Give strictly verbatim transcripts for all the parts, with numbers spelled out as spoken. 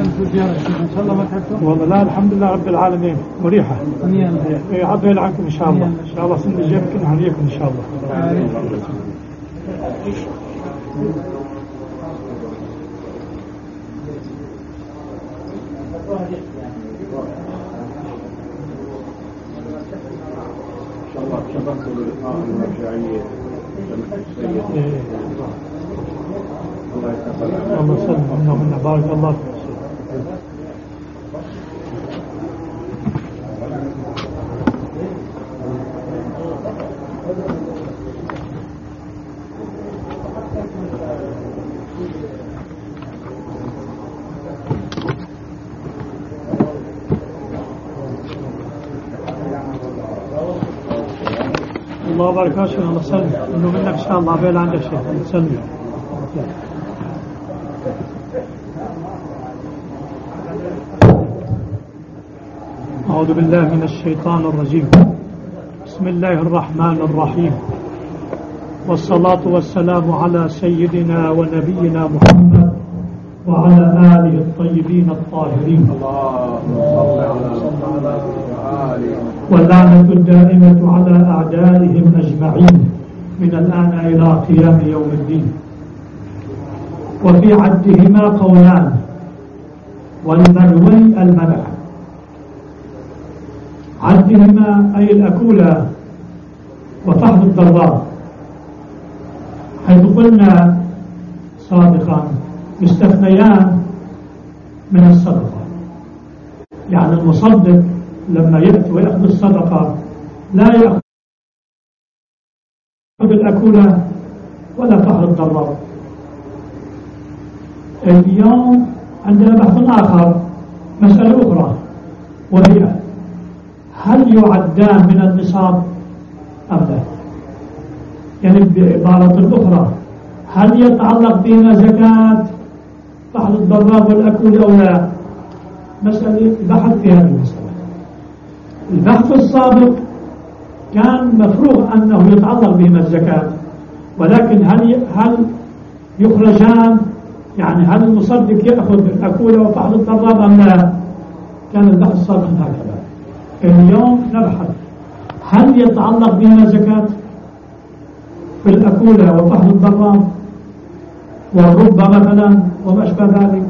إن شاء الله ما تعبتم؟ والله لا الحمد لله رب العالمين مريحة. إيه عبيل عنكم إن شاء الله. إن شاء الله سند الجيب كنا هنيكم إن شاء الله. الله يسلمك ومنا بارك الله فيك. الله بارك فيك. الله يسلمك انه منك ان شاء الله بيل عندك شيء يسلمك. أعوذ بالله من الشيطان الرجيم. بسم الله الرحمن الرحيم، والصلاة والسلام على سيدنا ونبينا محمد وعلى آله الطيبين الطاهرين، واللعنة الدائمة على أعدائهم أجمعين من الآن إلى قيام يوم الدين. وفي عدهما قولان، والمروي المنع. عدهما أي الأكولة وفحم الضراب، حيث قلنا سابقا يستثنيان من الصدقة. يعني المصدق لما يأتي ويأخذ الصدقة لا يأخذ الأكولة ولا فحم الضراب. اليوم عندنا بحث آخر، مسألة أخرى، وهي هل يعدان من النصاب أم لا؟ يعني بعبارة أخرى، هل يتعلق بهما زكاة فحل الضراب والأكل أو لا؟ مسألة بحث في هذه المسألة. البحث السابق كان مفروغ أنه يتعلق بهما الزكاة، ولكن هل هل يخرجان؟ يعني هل المصدق يأخذ الأكل وفحل الضراب أم لا؟ كان البحث السابق هكذا. اليوم نبحث هل يتعلق بهما زكاة في الأكولة وفحل الضراب والربا مثلا وما أشبه ذلك.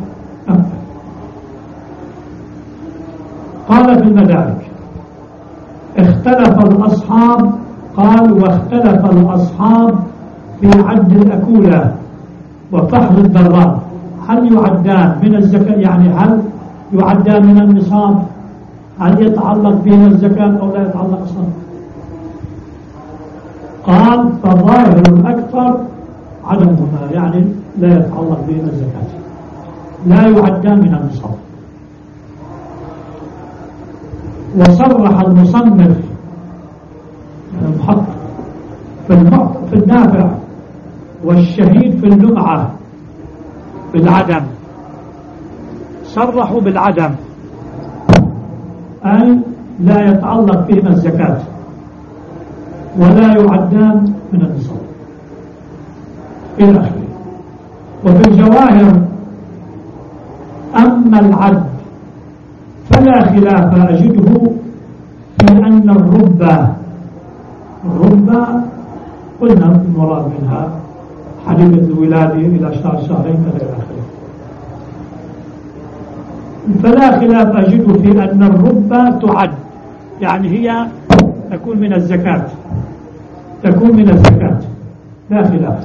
قال في المدارك اختلف الأصحاب، قال واختلف الأصحاب في عد الأكولة وفحل الضراب، هل يعدان من الزكاة؟ يعني هل يعدان من النصاب؟ هل يتعلق بهما الزكاة أو لا يتعلق أصلا؟ قال فظاهر الأكثر عدمهما، يعني لا يتعلق بهما الزكاة، لا يعدان من النصاب. وصرح المصنف المحقق في النافع والشهيد في اللمعة بالعدم، صرحوا بالعدم، أي لا يتعلق بهما الزكاة ولا يعدان من النصاب إلى آخره. وفي الجواهر أما العد فلا خلاف أجده في أن الربا الربا قلنا المراد منها حديث الولادة إلى شهر شهرين إلى آخره. فلا خلاف أجده في أن الربا تعد، يعني هي تكون من الزكاة، تكون من الزكاة لا خلاف.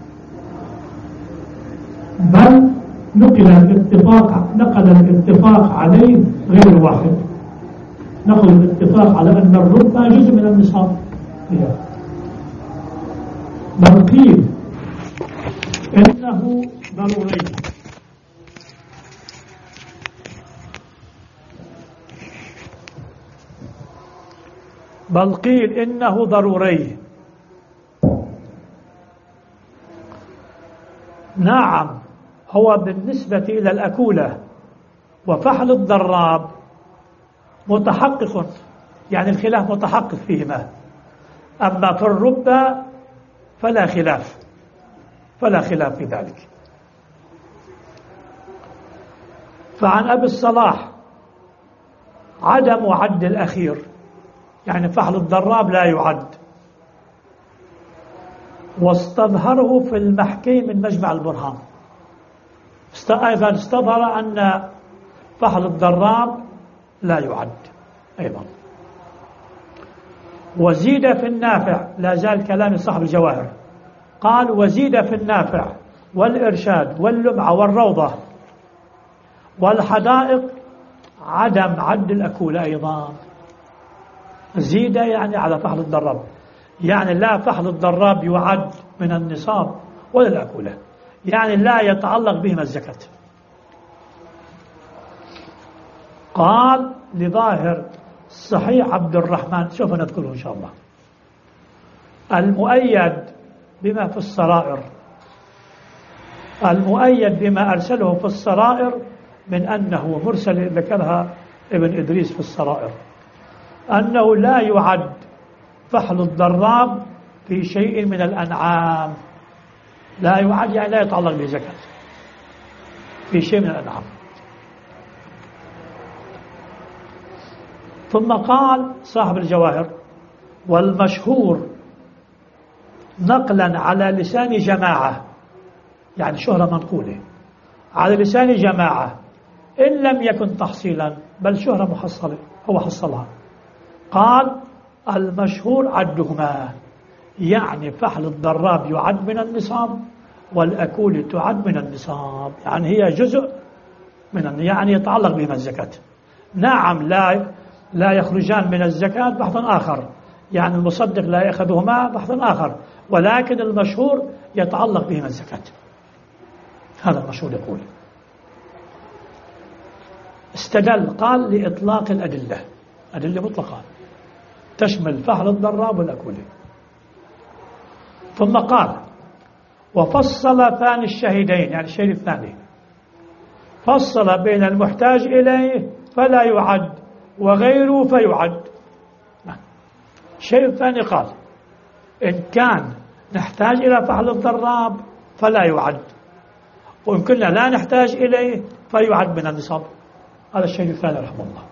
بل نقل الاتفاق نقل الاتفاق عليه غير واحد، نقل الاتفاق على أن الربا جزء من النصاب. بل قيل إنه ضروري، بل قيل إنه ضروري. نعم، هو بالنسبة إلى الأكولة وفحل الضراب متحقق، يعني الخلاف متحقق فيهما. أما في الربا فلا خلاف، فلا خلاف في ذلك. فعن أبي الصلاح عدم عد الأخير، يعني فحل الضراب لا يعد، واستظهره في المحكي من مجمع البرهان. أيضا استظهر أن فحل الضراب لا يعد أيضا. وزيد في النافع، لا زال كلام صاحب الجواهر، قال وزيد في النافع والإرشاد واللمعة والروضة والحدائق عدم عد الأكول أيضا. زيد يعني على فحل الضراب، يعني لا فحل الضراب يعد من النصاب ولا الأكولة، يعني لا يتعلق بهما الزكاة. قال لظاهر صحيح عبد الرحمن، سوف نذكره إن شاء الله، المؤيد بما في السرائر، المؤيد بما أرسله في السرائر من أنه مرسل، ذكرها ابن إدريس في السرائر، أنه لا يعد فحل الضراب في شيء من الأنعام، لا يعد يعني لا يتعلق بزكاة في شيء من الأنعام. ثم قال صاحب الجواهر والمشهور نقلا على لسان جماعة، يعني شهرة منقولة على لسان جماعة إن لم يكن تحصيلا بل شهرة محصلة هو حصلها. قال المشهور عدهما، يعني فحل الضراب يعد من النصاب والأكول تعد من النصاب، يعني هي جزء من، يعني يتعلق بهما الزكاة. نعم لا لا يخرجان من الزكاة بحث آخر، يعني المصدق لا يأخذهما بحث آخر، ولكن المشهور يتعلق بهما الزكاة. هذا المشهور يقول. استدل قال لإطلاق الأدلة، أدلة مطلقة تشمل فحل الضراب والأكولة. ثم قال وفصل ثاني الشهيدين، يعني الشهيد الثاني فصل بين المحتاج إليه فلا يعد وغيره فيعد. الشيء الثاني قال إن كان نحتاج إلى فحل الضراب فلا يعد، وإن كنا لا نحتاج إليه فيعد من النصاب. هذا الشيء الثاني رحمه الله.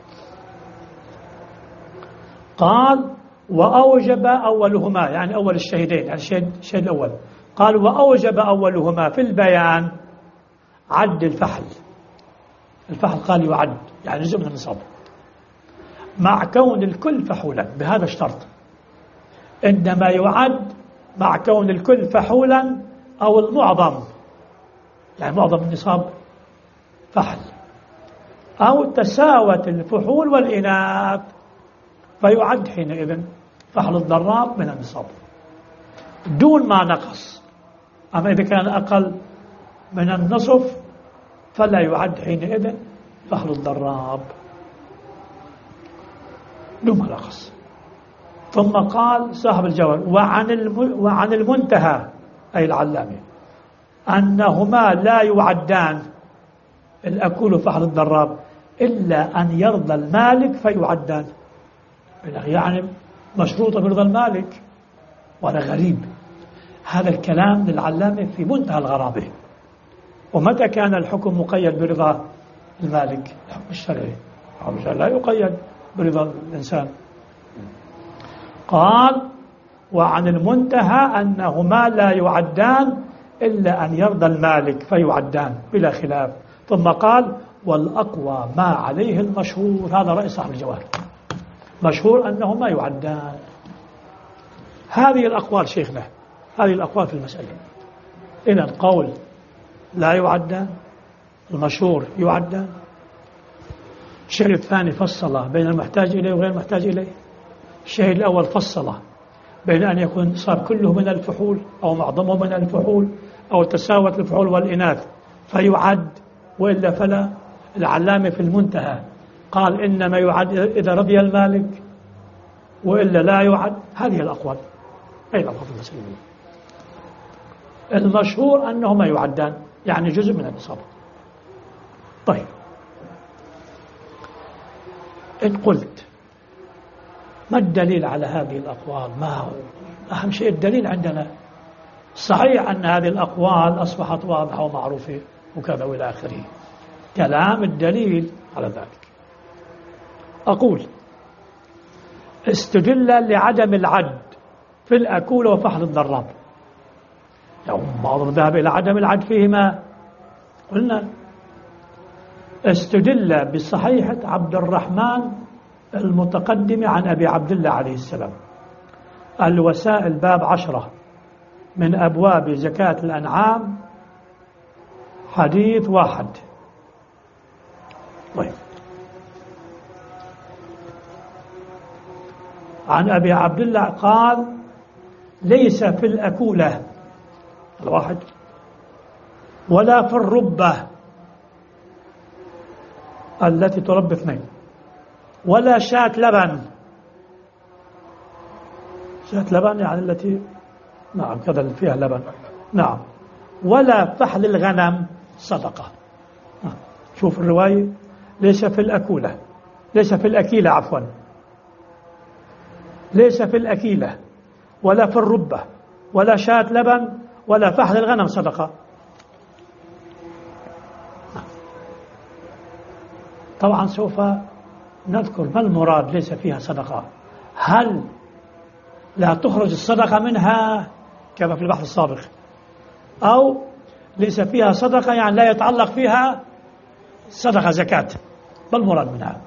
قال وأوجب أولهما، يعني أول الشهيدين، يعني الشهيد الأول، قال وأوجب أولهما في البيان عد الفحل. الفحل قال يعد يعني جزء من النصاب مع كون الكل فحولا، بهذا الشرط إنما يعد مع كون الكل فحولا أو المعظم، يعني معظم النصاب فحل، أو تساوت الفحول والإناث فيعد حينئذ فحل الضراب من النصاب دون ما نقص. أما إذا كان أقل من النصف فلا يعد حينئذ فحل الضراب دون ما نقص. ثم قال صاحب الجوهر وعن وعن المنتهى أي العلامة أنهما لا يعدان الأكول فحل الضراب إلا أن يرضى المالك فيعدان، يعني مشروطة برضا المالك. وأنا غريب هذا الكلام للعلامة في منتهى الغرابة. ومتى كان الحكم مقيد برضا المالك؟ الحكم الشرعي الحكم الشرعي لا يقيد برضا الإنسان. قال وعن المنتهى أنهما لا يعدان إلا أن يرضى المالك فيعدان بلا خلاف. ثم قال والأقوى ما عليه المشهور، هذا رأي صاحب الجواهر، مشهور أنهما يعدان. هذه الأقوال شيخنا، هذه الأقوال في المسألة. إذن قول لا يعدان، المشهور يعدان. الشيء الثاني فصل بين المحتاج إليه وغير المحتاج إليه. الشيء الأول فصل بين أن يكون صار كله من الفحول أو معظمه من الفحول أو تساوت الفحول والإناث فيعد، وإلا فلا. العلامة في المنتهى قال إنما يعد إذا رضي المالك وإلا لا يعد. هذه الأقوال أي الأقوال في المسألة. المشهور أنهما يعدان يعني جزء من النصاب. طيب إن قلت ما الدليل على هذه الأقوال؟ ما هو أهم شيء الدليل عندنا؟ صحيح أن هذه الأقوال أصبحت واضحة ومعروفة وكذا وإلى آخره. كلام الدليل على ذلك. أقول استدل لعدم العد في الأكول وفحل الضراب. لو بعض ذهب إلى عدم العد فيهما، قلنا استدل بصحيحة عبد الرحمن المتقدم عن أبي عبد الله عليه السلام، الوسائل باب عشرة من أبواب زكاة الأنعام، حديث واحد. طيب، عن أبي عبد الله قال ليس في الأكولة الواحد ولا في الربة التي تربي اثنين ولا شاة لبن. شاة لبن يعني التي نعم كذا فيها لبن، نعم، ولا فحل الغنم صدقة. شوف الرواية، ليس في الأكولة، ليس في الأكيلة عفوا، ليس في الأكيلة ولا في الربة ولا شاة لبن ولا فحل الغنم صدقة. طبعا سوف نذكر ما المراد ليس فيها صدقة. هل لا تخرج الصدقة منها كما في البحث السابق، أو ليس فيها صدقة يعني لا يتعلق فيها صدقة زكاة؟ ما المراد منها؟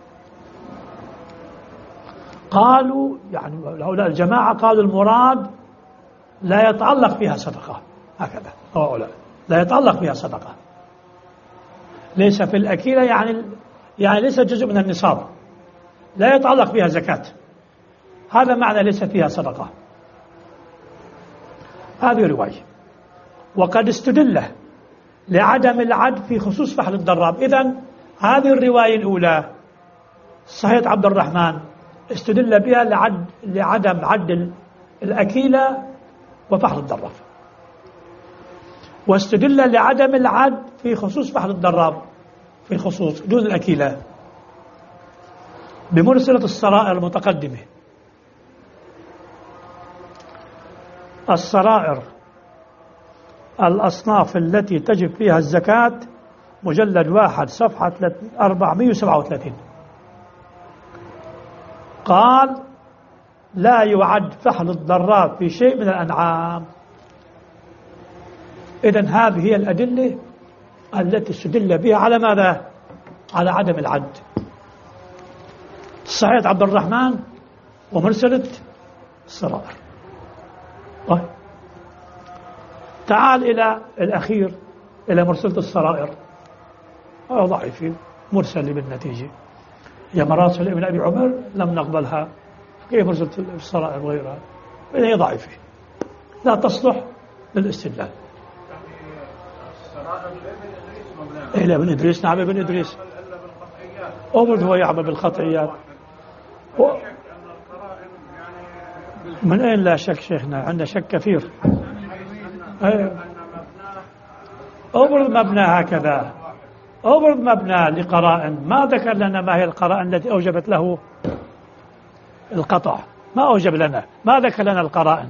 قالوا يعني هؤلاء الجماعة قالوا المراد لا يتعلق فيها صدقة، هكذا هؤلاء لا يتعلق فيها صدقة. ليس في الأكيلة يعني يعني ليس جزء من النصاب، لا يتعلق فيها زكاة، هذا معنى ليس فيها صدقة. هذه رواية. وقد استدل لعدم العد في خصوص فحل الضراب. إذن هذه الرواية الأولى صحيح عبد الرحمن استدل بها لعد لعدم عد الأكيلة وفحل الضراب، واستدل لعدم العد في خصوص فحل الضراب في خصوص دون الأكيلة بمرسلة السرائر المتقدمة. السرائر الأصناف التي تجب فيها الزكاة، مجلد واحد صفحة أربعمائة وسبعة وثلاثين. قال لا يعد فحل الضراب في شيء من الأنعام. إذن هذه هي الأدلة التي استدل بها على ماذا؟ على عدم العد. صحيح عبد الرحمن ومرسلة السرائر. طيب، تعال إلى الأخير، إلى مرسلة السرائر. هذا ضعيف مرسل بالنتيجة، هي مراسل ابن أبي عمر لم نقبلها، كيف مرسلة السرائر وغيرها؟ هي ضعيفة لا تصلح للاستدلال. إلى ابن إدريس، نعم ابن إدريس أمر هو يعمل بالقطعيات. من أين لا شك شيخنا؟ عندنا شك كثير. أبرد مبنى هكذا، أبرد مبنى لقرائن. ما ذكر لنا ما هي القرائن التي أوجبت له القطع، ما أوجب لنا، ما ذكر لنا القرائن.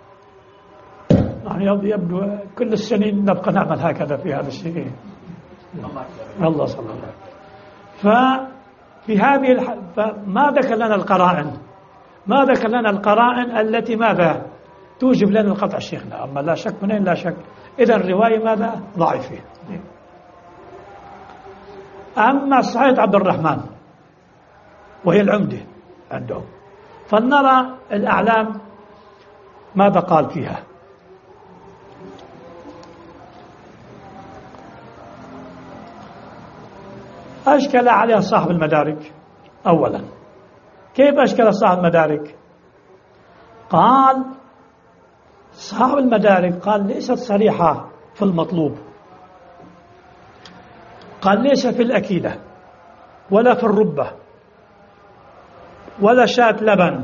يعني يبدو كل السنين نبقى نعمل هكذا في هذا الشيء. الله صلى الله عليه وسلم. ففي هذه الح... فما ذكر لنا القرائن، ما ذكر لنا القرائن التي ماذا توجب لنا القطع شيخنا. أما لا شك منين لا شك، إذا الرواية ماذا ضعيفة. أما صحيح عبد الرحمن وهي العمدة عندهم، فلنرى الأعلام ماذا قال فيها. أشكل عليها صاحب المدارك. أولا، كيف أشكل صاحب المدارك؟ قال صاحب المدارك قال ليست صريحة في المطلوب، قال ليس في الأكيلة ولا في الربة ولا شاة لبن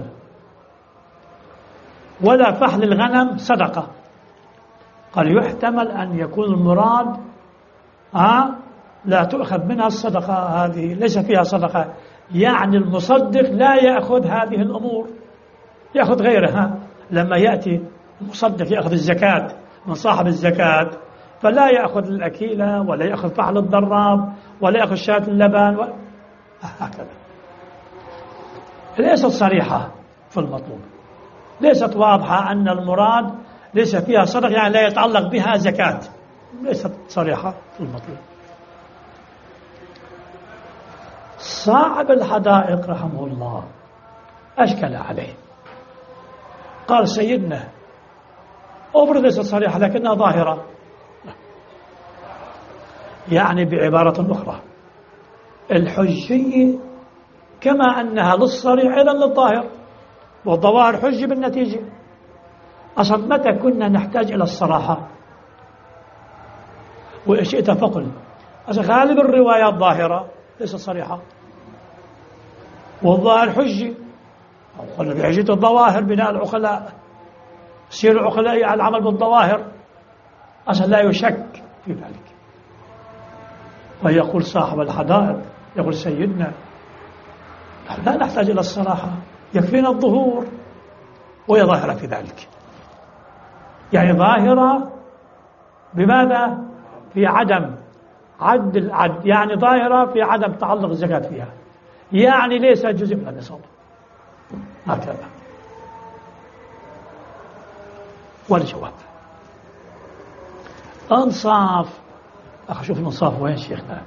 ولا فحل الغنم صدقة. قال يحتمل أن يكون المراد ها لا تؤخذ منها الصدقة، هذه ليس فيها صدقة، يعني المصدق لا يأخذ هذه الأمور، يأخذ غيرها. لما يأتي المصدق يأخذ الزكاة من صاحب الزكاة، فلا يأخذ الأكيلة ولا يأخذ فحل الضراب ولا يأخذ شاة اللبن و... هكذا. ليست صريحة في المطلوب، ليست واضحة أن المراد ليس فيها صدق يعني لا يتعلق بها زكاة، ليست صريحة في المطلوب. صاحب الحدائق رحمه الله أشكل عليه، قال سيدنا أفرض ليست صريحة لكنها ظاهرة، يعني بعبارة أخرى الحجية كما أنها للصريح أيضا للظاهر، والظواهر حجة بالنتيجة. أصلا متى كنا نحتاج إلى الصراحة؟ وإشئت فقل أصلا غالب الروايات ظاهرة ليست صريحة، والظاهر حجة. قلنا بحجة الظواهر بناء العقلاء، سير العقلاء على العمل بالظواهر، أصلا لا يشك في ذلك. ويقول صاحب الحدائق، يقول سيدنا لا نحتاج إلى الصراحة، يكفينا الظهور، وهي ظاهرة في ذلك. يعني ظاهرة بماذا؟ في عدم عد العد، يعني ظاهرة في عدم تعلق الزكاة فيها، يعني ليس جزء من النصاب. هكذا. والجواب أنصاف. أخي شوف الإنصاف وين شيخنا؟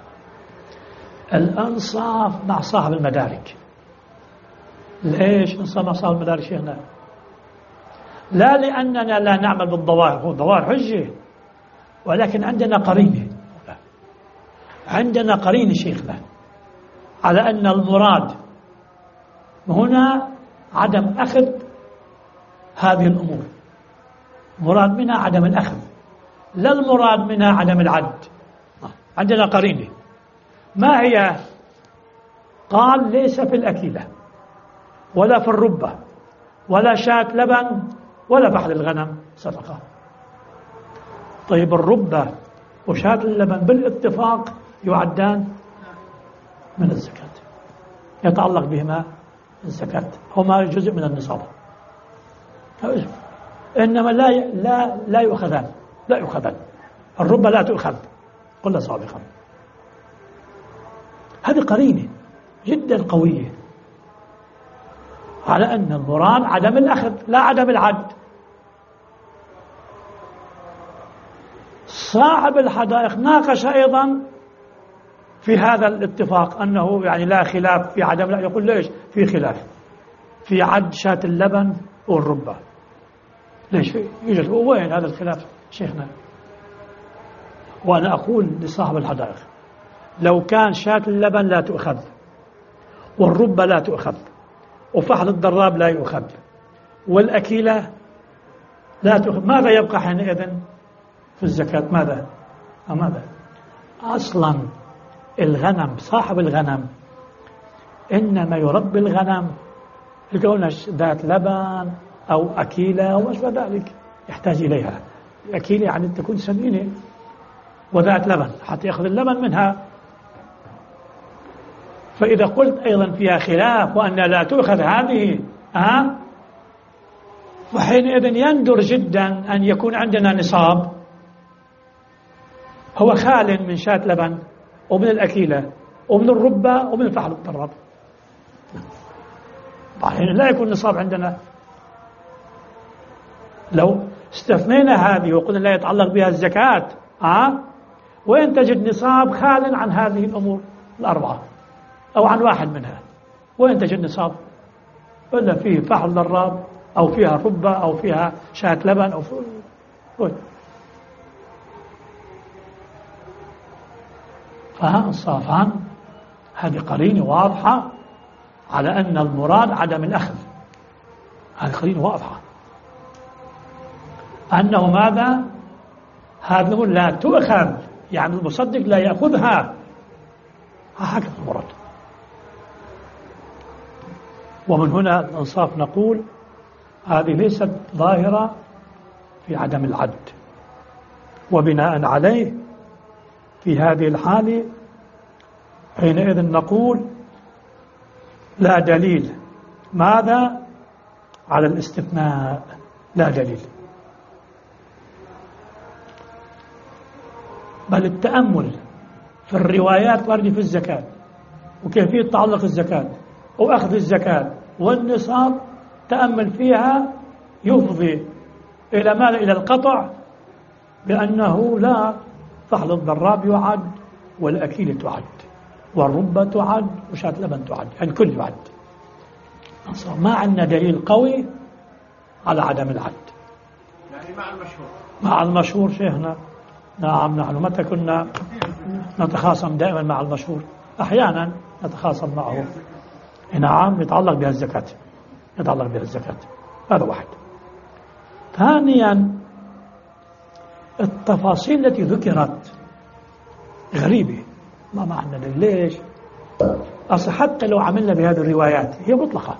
الأنصاف مع صاحب المدارك. ليش إنصاف مع صاحب المدارك شيخنا؟ لا لأننا لا نعمل بالظواهر، هو الظواهر حجة، ولكن عندنا قرينة، عندنا قرينة شيخنا على أن المراد هنا عدم أخذ هذه الأمور، مراد منها عدم الأخذ، لا المراد منها عدم العد. عندنا قرينة، ما هي؟ قال ليس في الأكيلة ولا في الربة ولا شاة لبن ولا فحل الغنم صدقة. طيب الربة وشاة اللبن بالاتفاق يعدان من الزكاة، يتعلق بهما الزكاة، هما جزء من النصاب، إنما لا لا لا يؤخذان، لا يؤخذان. الربة لا تؤخذ، قلنا سابقا. هذه قرينة جدا قوية على أن المراد عدم الأخذ لا عدم العد. صاحب الحدائق ناقش أيضا في هذا الاتفاق أنه يعني لا خلاف في عدم، لا يقول ليش في خلاف في عد شاة اللبن والربة. ليش يوجد؟ وين هذا الخلاف شيخنا؟ وأنا أقول لصاحب الحدائق لو كان شاة اللبن لا تؤخذ والربة لا تؤخذ وفحل الضراب لا يؤخذ والأكيلة لا تؤخذ، ماذا يبقى حينئذ في الزكاة؟ ماذا؟ ماذا؟ أصلا الغنم، صاحب الغنم إنما يربي الغنم لكونها ذات لبن أو أكيلة وما أشبه ذلك يحتاج إليها. الأكيلة يعني تكون سمينة وذات لبن حتى يأخذ اللبن منها. فإذا قلت أيضا فيها خلاف وأن لا تؤخذ هذه أه؟ فحينئذ يندر جدا أن يكون عندنا نصاب هو خال من شاة لبن ومن الأكيلة ومن الربة ومن فحل الضراب، حين لا يكون نصاب عندنا. لو استثنينا هذه وقلنا لا يتعلق بها الزكاة أه؟ وين تجد نصاب خال عن هذه الأمور الأربعة أو عن واحد منها؟ وين تجد نصاب؟ إلا فيه فحل ضراب أو فيها ربة أو فيها شاة لبن أو وين؟ فها الصافان هذه قرينة واضحة على أن المراد عدم الأخذ، هذه قرينة واضحة أنه ماذا؟ هذه لا تؤخذ، يعني المصدق لا يأخذها، هكذا المراد. ومن هنا الإنصاف نقول هذه ليست ظاهرة في عدم العد، وبناء عليه في هذه الحالة حينئذ نقول لا دليل. ماذا؟ على الاستثناء لا دليل. بل التأمل في الروايات واردة في الزكاة وكيفية تعلق الزكاة وأخذ الزكاة والنصاب، تأمل فيها يفضي إلى ماذا؟ إلى القطع بأنه لا فحل الضراب يعد والأكيل تعد والربة تعد وشاة لبن تعد، يعني كل يعد. ما عندنا دليل قوي على عدم العد، يعني مع المشهور مع المشهور شيخنا. نعم، نحن متى كنا نتخاصم دائما مع المشهور، أحيانا نتخاصم معه. نعم، يتعلق بها الزكاة، يتعلق بها الزكاة. هذا واحد. ثانيا، التفاصيل التي ذكرت غريبة، ما معنى ليش؟ أصل حتى لو عملنا بهذه الروايات هي مطلقة،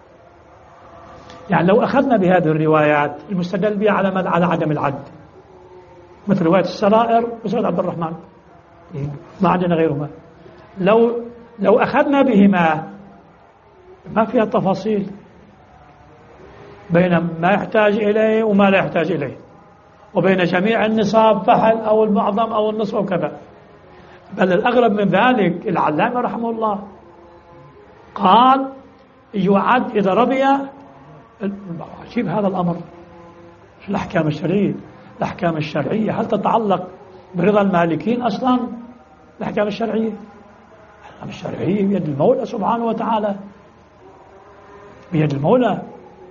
يعني لو أخذنا بهذه الروايات المستدل بها على على عدم العد، مثل رواية السرائر وسيد عبد الرحمن، ما عندنا غيرهما. لو لو أخذنا بهما ما فيها تفاصيل بين ما يحتاج إليه وما لا يحتاج إليه، وبين جميع النصاب فحل أو المعظم أو النصف أو كذا. بل الأغرب من ذلك العلامة رحمه الله قال يعد إذا رضي. عجيب هذا الأمر. الأحكام الشرعية الأحكام الشرعية هل تتعلق برضا المالكين أصلا؟ الأحكام الشرعية الأحكام الشرعية بيد المولى سبحانه وتعالى، بيد المولى.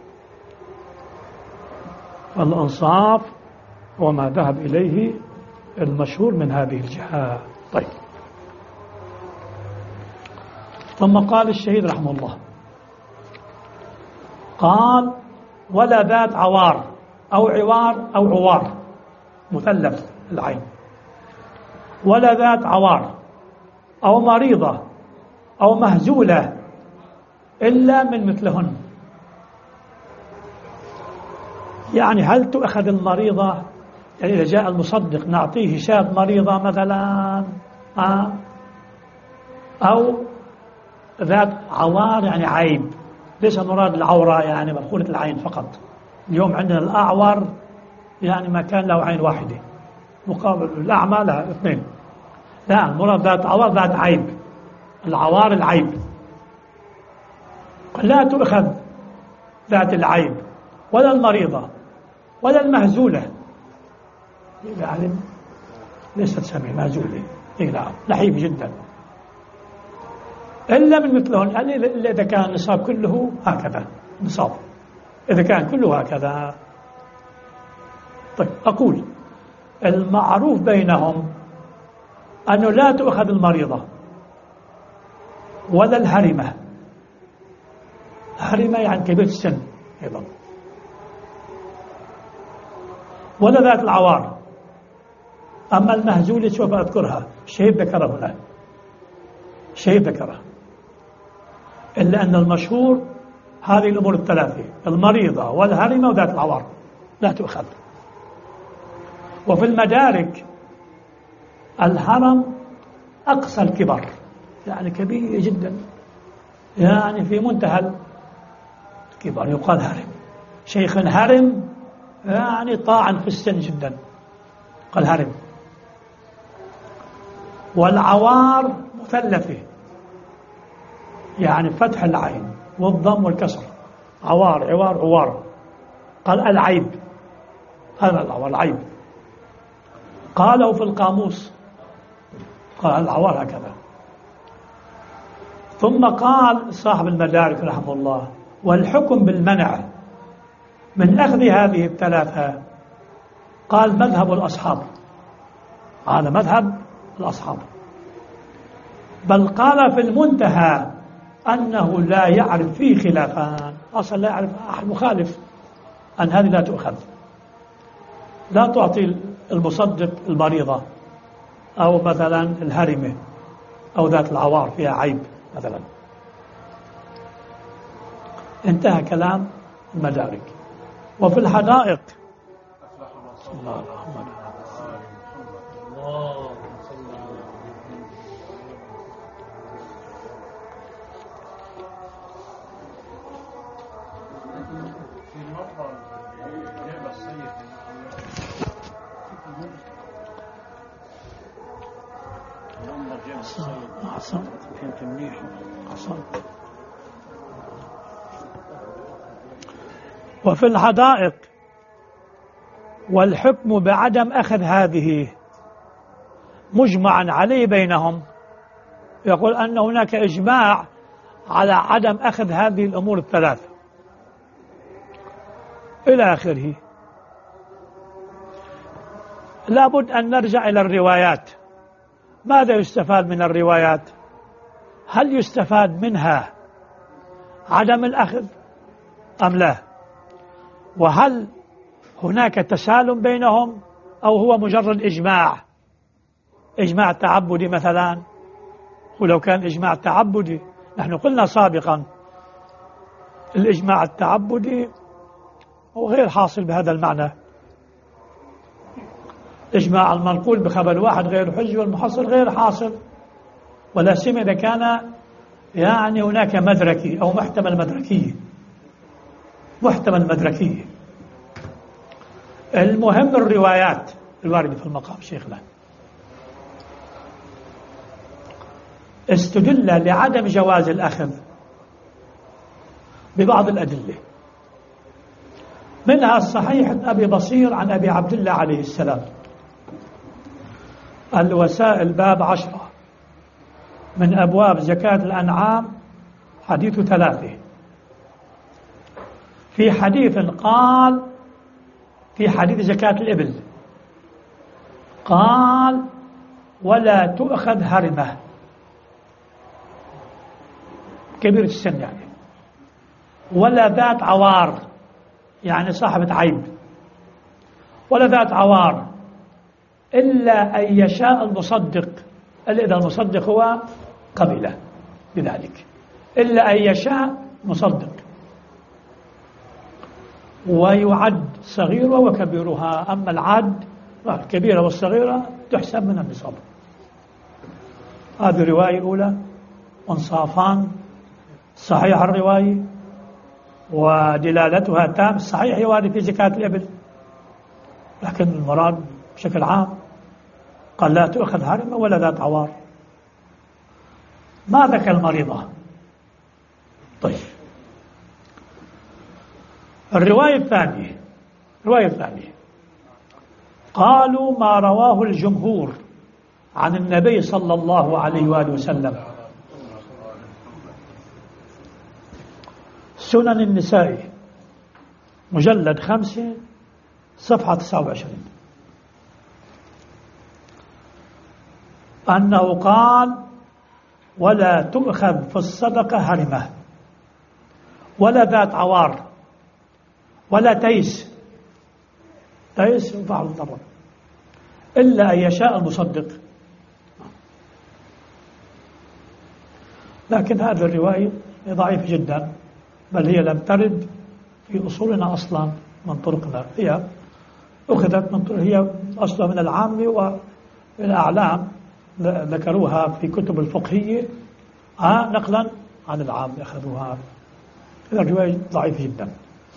فالإنصاف هو ما ذهب إليه المشهور من هذه الجهة. طيب، ثم قال الشهيد رحمه الله، قال ولا ذات عوار أو عوار أو عوار مثلث العين، ولا ذات عوار أو مريضة أو مهزولة إلا من مثلهن. يعني هل تؤخذ المريضة؟ يعني إذا جاء المصدق نعطيه شاة مريضة مثلا، آه أو ذات عوار يعني عيب، ليس مراد العورة يعني مدخولة العين فقط. اليوم عندنا الأعور يعني ما كان له عين واحدة مقابل الأعمى له اثنين. لا، المراد ذات عوار ذات عيب، العوار العيب. لا تؤخذ ذات العيب ولا المريضة ولا المهزولة، يعني ليست سميع مهزولة، نعم لحيف جدا، إلا من مثلهن. يعني إلا إذا كان النصاب كله هكذا، نصاب إذا كان كله هكذا. طيب، أقول المعروف بينهم أنه لا تؤخذ المريضة ولا الهرمة. هرمة يعني كبير السن أيضا، ولا ذات العوار. أما المهزولة سوف أذكرها، الشهيد ذكره هنا، الشهيد ذكره. إلا أن المشهور هذه الأمور الثلاثة، المريضة والهرمة وذات العوار لا تؤخذ. وفي المدارك الهرم أقصى الكبر، يعني كبير جدا، يعني في منتهى الكبر يقال هرم. شيخ هرم يعني طاعن في السن جدا، قال هرم. والعوار مثلثة، يعني فتح العين والضم والكسر، عوار عوار عوار. قال العيب، هذا العوار العيب. قالوا في القاموس، قال العوار هكذا. ثم قال صاحب المدارك رحمه الله والحكم بالمنع من أخذ هذه الثلاثة، قال مذهب الأصحاب، هذا مذهب الأصحاب. بل قال في المنتهى أنه لا يعرف فيه خلافان، أصلا لا يعرف أحد مخالف أن هذه لا تؤخذ، لا تعطي المصدق المريضة أو مثلا الهرمة أو ذات العوار فيها عيب مثلا. انتهى كلام المدارك. وفي الحدائق الله الرحمن أحسنت فهمت منيح. أحسنت. وفي الحدائق والحكم بعدم أخذ هذه مجمعا عليه بينهم، يقول أن هناك إجماع على عدم أخذ هذه الأمور الثلاثة إلى آخره. لابد أن نرجع إلى الروايات. ماذا يستفاد من الروايات؟ هل يستفاد منها عدم الأخذ أم لا؟ وهل هناك تسالم بينهم أو هو مجرد إجماع إجماع تعبدي مثلا؟ ولو كان إجماع تعبدي، نحن قلنا سابقا الإجماع التعبدي هو غير حاصل بهذا المعنى. إجماع المنقول بخبر واحد غير حج والمحصل غير حاصل، ولا سيما إذا كان يعني هناك مدركي أو محتمل مدركي محتمل مدركي. المهم الروايات الواردة في المقام. شيخنا استدل لعدم جواز الأخذ ببعض الأدلة، منها الصحيح أبي بصير عن أبي عبد الله عليه السلام، الوسائل باب عشرة من أبواب زكاة الأنعام، حديث ثلاثة. في حديث قال في حديث زكاة الإبل قال ولا تؤخذ هرمة، كبير السن يعني، ولا ذات عوار يعني صاحبة عيب، ولا ذات عوار، إلا أن يشاء المصدق، إلا إذا المصدق هو قبل بذلك، إلا أن يشاء مصدق. ويعد صغيرة وكبيرها، أما العد الكبيرة والصغيرة تحسب من النصاب. هذه رواية أولى، وانصافان صحيح الرواية ودلالتها تام. الصحيح يوارد في زكاة الإبل، لكن المراد بشكل عام قال لا تؤخذ هرمة ولا ذات عوار. ما ذكر المريضة. طيب الرواية الثانية الرواية الثانية قالوا ما رواه الجمهور عن النبي صلى الله عليه وآله وسلم، سنن النساء مجلد خمسة صفحة تسعة وعشرين، أنه قال ولا تؤخذ في الصدقة هرمة ولا ذات عوار ولا تيس، تيس ينفع الضرر، إلا أن يشاء المصدق. لكن هذه الرواية ضعيفة جدا، بل هي لم ترد في أصولنا أصلا من طرقنا، هي أخذت من طرق، هي أصلا من العامة والأعلام ذكروها في كتب الفقهية آه نقلا عن العام أخذوها. هذه الرواية ضعيفة جدا.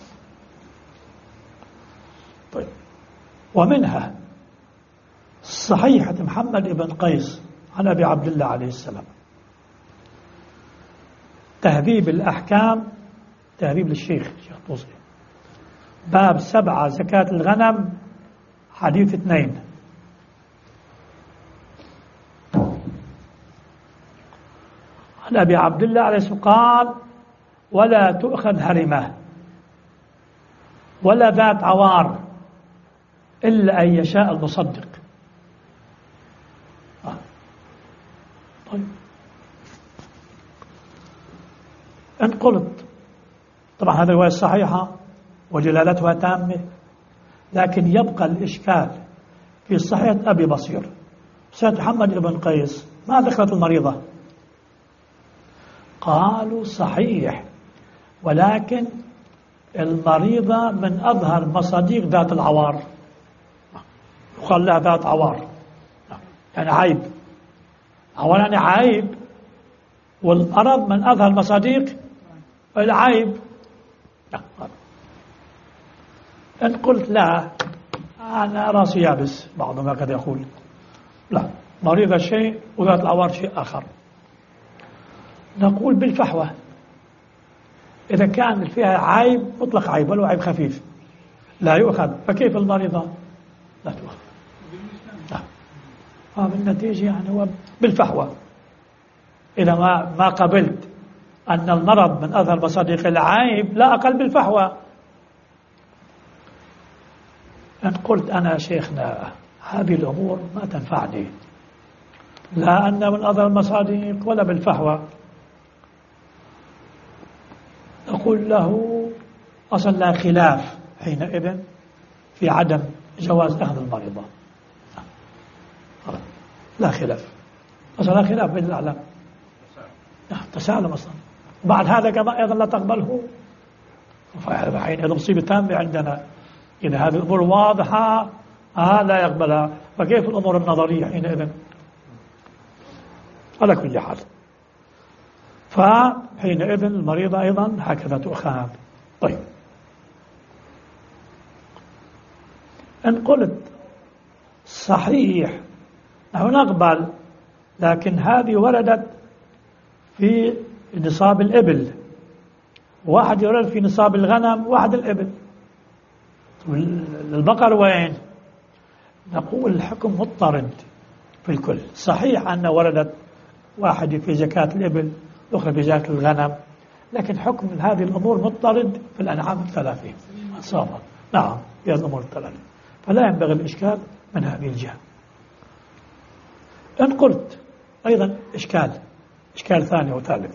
طيب ومنها صحيحة محمد بن قيس عن أبي عبد الله عليه السلام، تهذيب الأحكام، تهذيب للشيخ الشيخ طوسي، باب سبعة زكاة الغنم، حديث اثنين. عن أبي عبد الله عليه السلام قال ولا تؤخذ هرمة ولا ذات عوار إلا أن يشاء المصدق. آه. طيب إن قلت طبعا هذه الرواية صحيحة ودلالتها تامة، لكن يبقى الإشكال في صحيح أبي بصير. سيد محمد بن قيس ما ذكرت المريضة؟ قالوا صحيح، ولكن المريضة من أظهر مصاديق ذات العوار، يقال لها ذات عوار يعني عيب، عوار يعني عيب، والمرض من أظهر مصاديق العيب. إن قلت لا أنا راسي يابس، بعضهم هكذا يقول، لا مريضة شيء وذات العوار شيء آخر. نقول بالفحوى إذا كان فيها عيب مطلق عيب ولو عيب خفيف لا يؤخذ، فكيف المريضة لا تؤخذ؟ لا. آه بالنتيجة يعني هو بالفحوى إذا ما ما قبلت أن المرض من أثر مصادق العيب لا أقل بالفحوى. إن قلت أنا شيخنا هذه الأمور ما تنفعني لا أن من أثر المصادق ولا بالفحوى، نقول له أصلا لا خلاف حينئذ في عدم جواز أخذ المريضة، لا خلاف أصلا، لا خلاف بين الأعلام، تسالم أصلا. بعد هذا كما أيضا لا تقبله، فحينئذ مصيبة تامة عندنا إذا هذه الأمور واضحة آه لا يقبلها، فكيف الأمور النظرية حينئذ؟ على كل حال فحينئذ المريضة أيضا هكذا تؤخذ. طيب إن قلت صحيح نحن نقبل، لكن هذه وردت في نصاب الإبل، واحد يورد في نصاب الغنم واحد الإبل، البقر وين؟ نقول الحكم مضطرد في الكل. صحيح أن وردت واحد في زكاة الإبل أخرى في زكاة الغنم، لكن حكم هذه الأمور مضطرد في الأنعام الثلاثة صافا. نعم في الأمور الثلاثة، فلا ينبغي الإشكال من هذه الجهة. إن قلت أيضا إشكال إشكال ثاني وثالث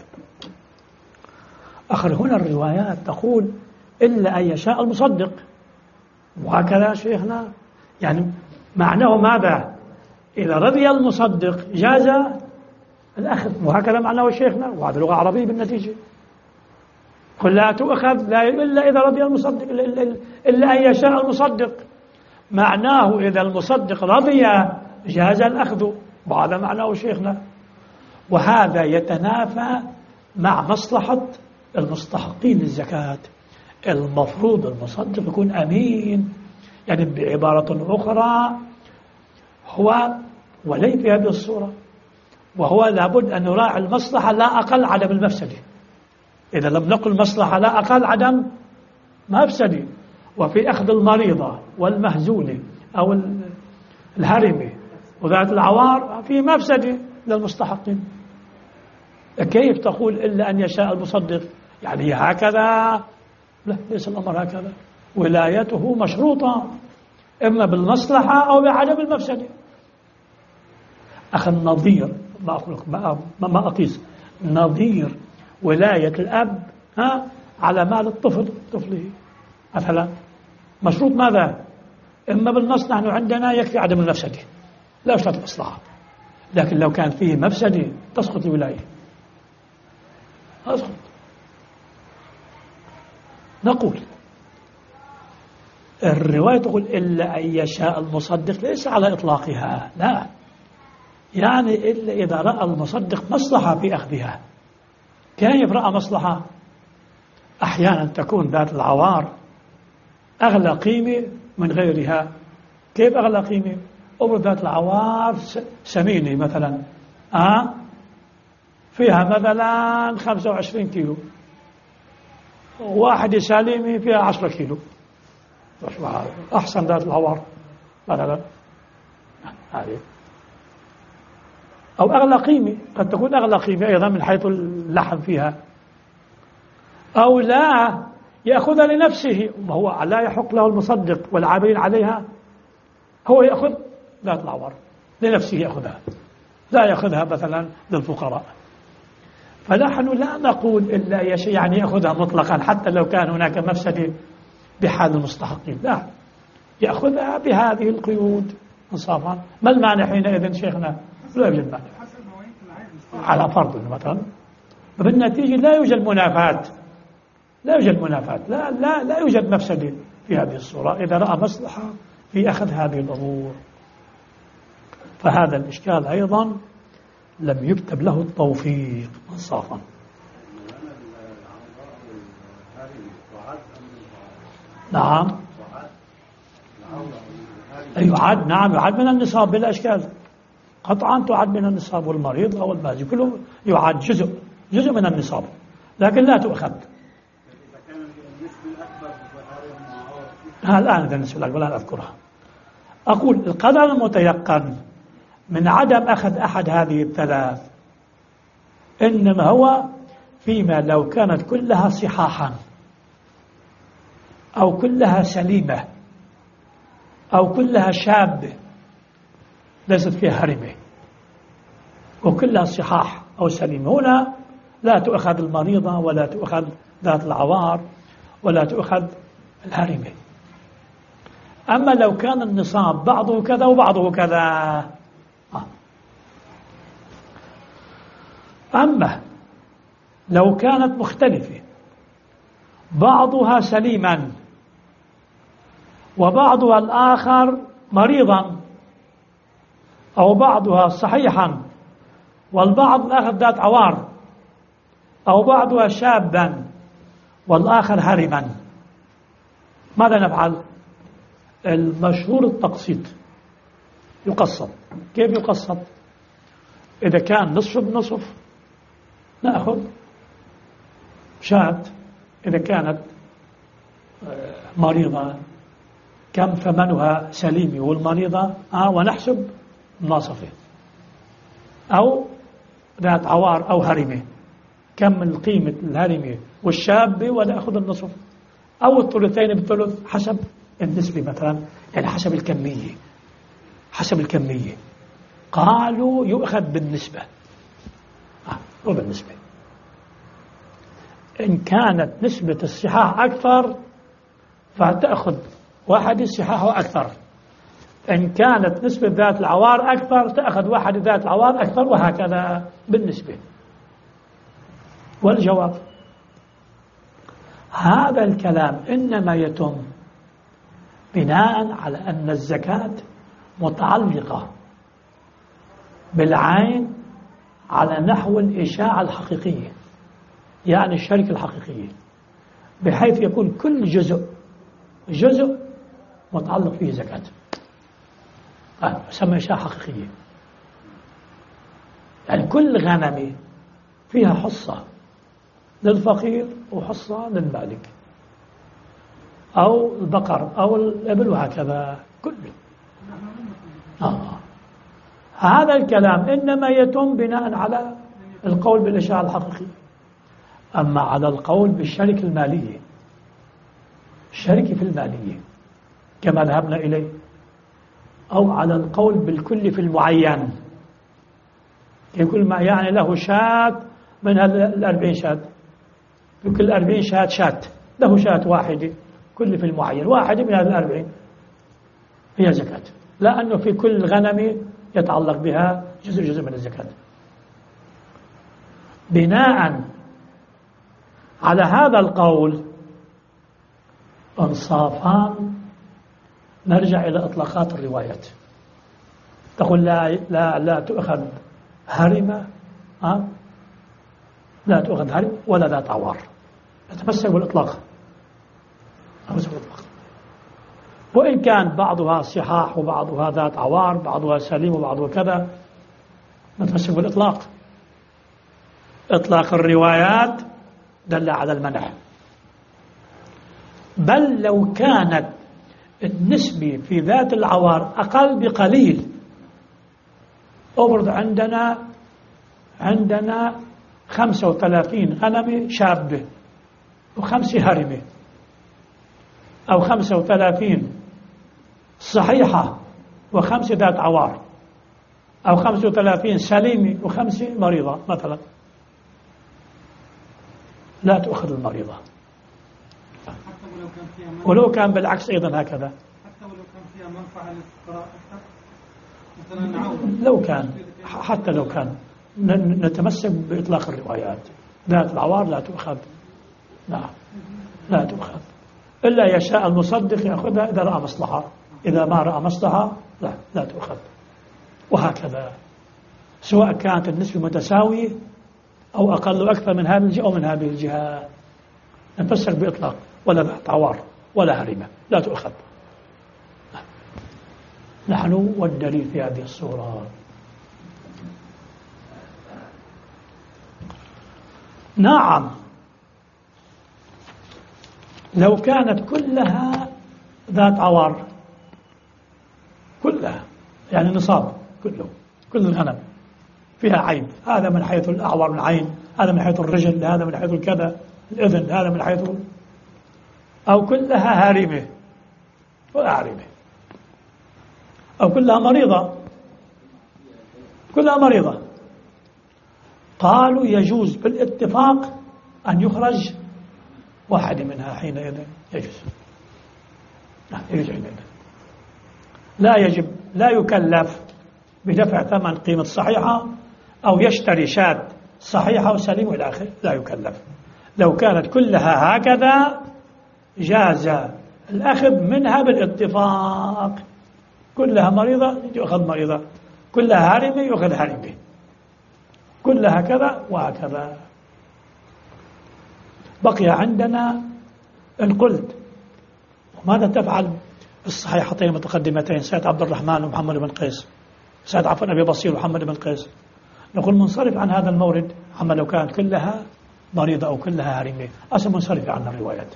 آخر، هنا الروايات تقول إلا أن يشاء المصدق، وهكذا شيخنا يعني معناه ماذا؟ إذا رضي المصدق جاز الأخذ، وهكذا معناه شيخنا، وهذا لغة عربية بالنتيجة. قل لا تؤخذ لا إلا إذا رضي المصدق، إلا, إلا أن يشاء المصدق، معناه إذا المصدق رضي جاز الأخذ، وهذا معناه شيخنا. وهذا يتنافى مع مصلحة المستحقين للزكاة. المفروض المصدق يكون أمين، يعني بعبارة أخرى هو ولي في هذه الصورة، وهو لابد أن يراعي المصلحة لا أقل عدم المفسدة. إذا لم نقل مصلحة لا أقل عدم مفسدة، وفي أخذ المريضة والمهزولة أو الهرمة وذات العوار في مفسدة للمستحقين. كيف تقول إلا أن يشاء المصدق؟ يعني هكذا؟ لا، ليس الأمر هكذا. ولايته مشروطة إما بالمصلحة أو بعدم المفسدة. أخي النظير ما أقول ما, ما أقيس نظير ولاية الأب ها على مال الطفل طفله مثلا مشروط ماذا؟ إما بالمصلحة، نحن عندنا يكفي عدم المفسدة لا يشترط الإصلاح، لكن لو كان فيه مفسدة تسقط الولاية، تسقط. نقول الرواية تقول إلا أن يشاء المصدق، ليس على إطلاقها، لا، يعني إلا إذا رأى المصدق مصلحة في أخذها. كيف رأى مصلحة؟ أحيانا تكون ذات العوار أغلى قيمة من غيرها. كيف أغلى قيمة؟ أمر ذات العوار سمينة مثلا آه فيها مثلا خمسة وعشرين كيلو، واحدة سالمة فيها عشرة كيلو، أحسن ذات العوار مثلا هذه. أو أغلى قيمة، قد تكون أغلى قيمة أيضا من حيث اللحم فيها، أو لا يأخذها لنفسه وهو لا يحق له المصدق والعاملين عليها، هو يأخذ ذات العوار لنفسه، يأخذها لا يأخذها مثلا للفقراء. فنحن لا نقول إلا يعني يأخذها مطلقا حتى لو كان هناك مفسدة بحال المستحقين، لا، يأخذها بهذه القيود انصافا. ما المعنى حينئذ شيخنا؟ لا يوجد معنى على فرض مثلا، بالنتيجة لا يوجد منافاة، لا يوجد منافاة، لا لا لا يوجد مفسدة في هذه الصورة إذا رأى مصلحة في أخذ هذه الأمور. فهذا الإشكال أيضا لم يكتب له التوفيق انصافا. نعم يعد، نعم يعد من النصاب بلا إشكال، قطعا تعد من النصاب، والمريض أو المازي كله يعد جزء جزء من النصاب، لكن لا تؤخذ. الآن إذا النسبة الأكبر لا أذكرها. أقول القدر المتيقن من عدم أخذ أحد هذه الثلاث إنما هو فيما لو كانت كلها صحاحا أو كلها سليمة أو كلها شابة ليست فيها هرمة وكلها صحاح أو سليمة، هنا لا تؤخذ المريضة ولا تؤخذ ذات العوار ولا تؤخذ الهرمة. أما لو كان النصاب بعضه كذا وبعضه كذا آه. أما لو كانت مختلفة بعضها سليما وبعضها الآخر مريضا أو بعضها صحيحا والبعض الآخر ذات عوار أو بعضها شابا والآخر هرما، ماذا نفعل؟ المشهور التقسيط، يقسط. كيف يقسط؟ إذا كان نصف بنصف نأخذ شاة، إذا كانت مريضة كم ثمنها سليمي والمريضة آه ونحسب ناصفة، أو ذات عوار أو هرمة كم من قيمة الهرمة والشابة ونأخذ النصف، أو الثلثين بالثلث حسب النسبة مثلا، يعني حسب الكمية حسب الكمية. قالوا يؤخذ بالنسبة آه وبالنسبة إن كانت نسبة الصحاح أكثر فتأخذ واحد صحاحه أكثر، إن كانت نسبة ذات العوار أكثر تأخذ واحد ذات العوار أكثر، وهكذا بالنسبة. والجواب هذا الكلام إنما يتم بناء على أن الزكاة متعلقة بالعين على نحو الإشاعة الحقيقية، يعني الشركة الحقيقية، بحيث يكون كل جزء جزء متعلق فيه زكاة، آه يسمى إشاعة حقيقية. يعني كل غنمة فيها حصة للفقير وحصة للمالك، أو البقر أو الإبل وهكذا كله. آه. هذا الكلام إنما يتم بناء على القول بالإشاعة الحقيقية. أما على القول بالشركة المالية، الشركة في المالية كما ذهبنا إليه، أو على القول بالكل في المعين، يقول ما يعني له شاة من الأربعين شاة، في كل أربعين شاة شاة له شاة واحدة، كل في المعين واحدة من هذه الأربعين هي زكاة، لأنه في كل غنم يتعلق بها جزء جزء من الزكاة. بناء على هذا القول انصافان نرجع إلى إطلاقات الروايات، تقول لا لا لا تؤخذ هرمة أه؟ لا تؤخذ هرمة ولا ذات عوار، نتمسك بالإطلاق. وإن كان بعضها صحاح وبعضها ذات عوار، بعضها سليم وبعضها كذا، نتمسك بالإطلاق. إطلاق الروايات دل على المنع، بل لو كانت النسبة في ذات العوار أقل بقليل، أفرض عندنا عندنا خمسة وثلاثين غنمة شابة وخمسة هرمة، أو خمسة وثلاثين صحيحة وخمسة ذات عوار، أو خمسة وثلاثين سليمة وخمسة مريضة مثلا، لا تؤخذ المريضة ولو كان بالعكس أيضا هكذا. حتى ولو كان فيها منفعة للفقراء أكثر، مثلا نعوض لو كان حتى لو كان نتمسك بإطلاق الروايات. ذات العوار لا تؤخذ، نعم لا تؤخذ، إلا يشاء المصدق يأخذها إذا رأى مصلحة، إذا ما رأى مصلحة لا لا تؤخذ، وهكذا سواء كانت النسبة متساوية أو أقل أكثر من هذه الجهة أو من هذه الجهة، نتمسك بإطلاق ولا ذات عوار ولا هرمة لا تؤخذ. نحن والدليل في هذه الصورة نعم، لو كانت كلها ذات عوار، كلها يعني نصاب كله، كل الغنم فيها عيب، هذا من حيث الأعور من العين، هذا من حيث الرجل، هذا من حيث الكذا الإذن، هذا من حيث، أو كلها هارمة ولا عارمة، أو كلها مريضة، كلها مريضة، قالوا يجوز بالاتفاق أن يخرج واحد منها حينئذ، يجوز يجوز حينئذ، لا يجب، لا يكلف بدفع ثمن قيمة صحيحة أو يشتري شاة صحيحة وسليمة إلى آخره، لا يكلف. لو كانت كلها هكذا جاز الأخذ منها بالاتفاق، كلها مريضة يأخذ مريضة، كلها هارمة يأخذ هارمة، كلها كذا وهكذا. بقي عندنا إن قلت ماذا تفعل بالصحيحتين المتقدمتين سيد عبد الرحمن ومحمد بن قيس، سيد عفوا أبي بصير ومحمد بن قيس، نقول منصرف عن هذا المورد، أما لو كانت كلها مريضة أو كلها هارمة أصلا منصرف عن الروايات.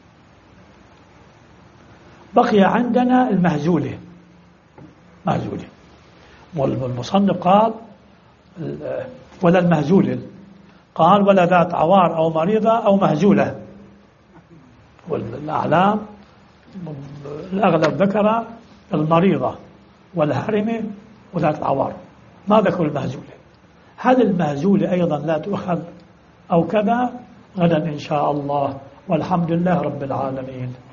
بقي عندنا المهزولة، مهزولة، والمصنف قال ولا المهزولة، قال ولا ذات عوار أو مريضة أو مهزولة، والأعلام الأغلب ذكر المريضة والهرمة وذات العوار، ما ذكر المهزولة. هل المهزولة أيضا لا تؤخذ أو كذا؟ غدا إن شاء الله، والحمد لله رب العالمين.